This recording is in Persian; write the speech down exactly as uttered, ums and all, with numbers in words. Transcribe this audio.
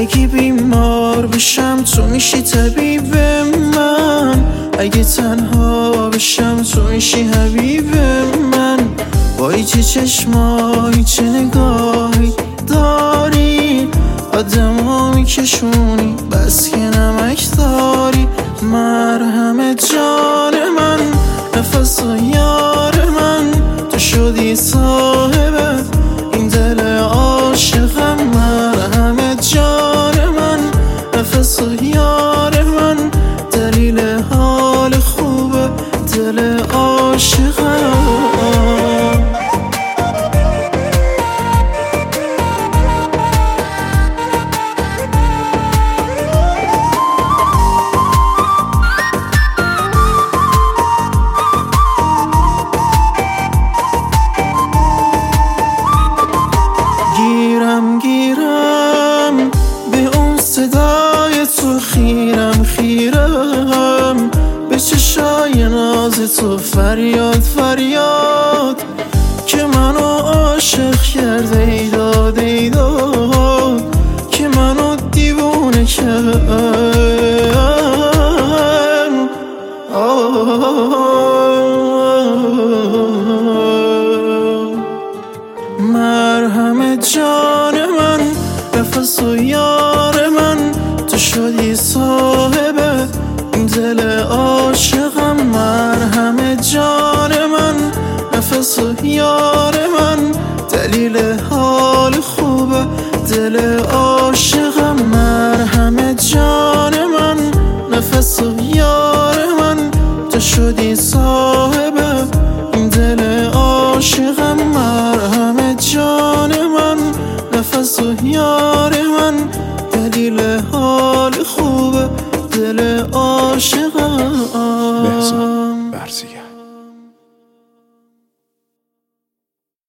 اگه بیمار بشم تو میشی طبیب من، اگه تنها بشم تو میشی حبیب من. وای چه چشمایی چه نگاهی داری، آدمو میکشونی بس که نمک داری. مرهم جان من، نفس و یار من، تو شدی صاحب این دل عاشقم. مرهم جان من، نفس و یار من، دلیل حال خوب دل عاشقم. گیرم گیرم به اون صدای تو، خیرم خیرم به چشای ناز تو، فریاد فریاد که منو عاشق کرده. ایداد ایداد که منو دیوونه کرد. مرهم جان من، نفس و یار من، تو شدی صاحب این دل عاشقم. مرهم جان من، نفس و یار من، دلیل حال خوب دل عاشقم. مرهم جان من، نفس و یار من، تو شدی صاحب این دل عاشقم. مرهم جان من، نفس و یار من، دلیل حال خوب دل عاشقم.